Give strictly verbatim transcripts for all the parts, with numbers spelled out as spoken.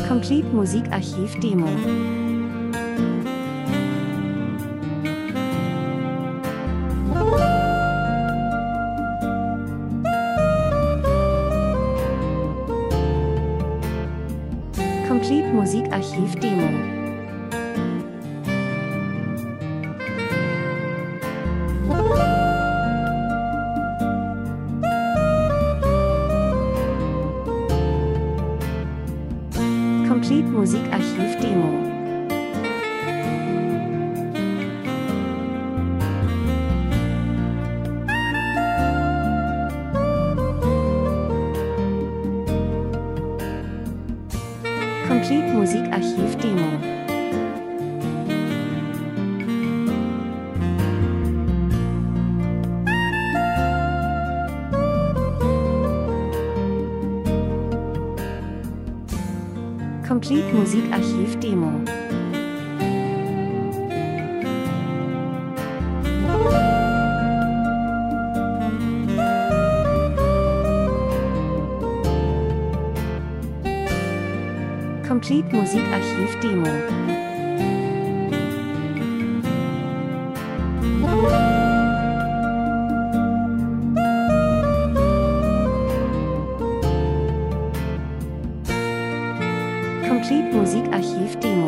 Complete Musikarchiv Demo. Complete Musikarchiv Demo. Complete Musikarchiv Demo. Complete Musikarchiv Demo. Complete Musikarchiv Demo. Complete Musikarchiv Demo. Complete Musikarchiv Demo.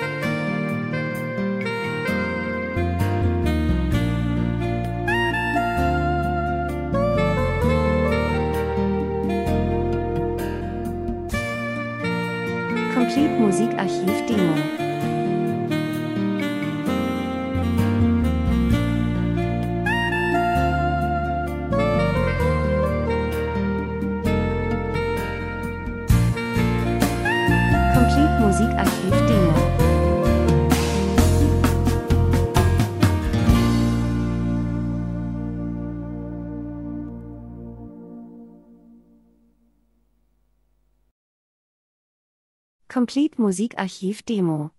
Complete Musikarchiv Demo. Complete Musikarchiv Demo. Complete Musikarchiv Demo.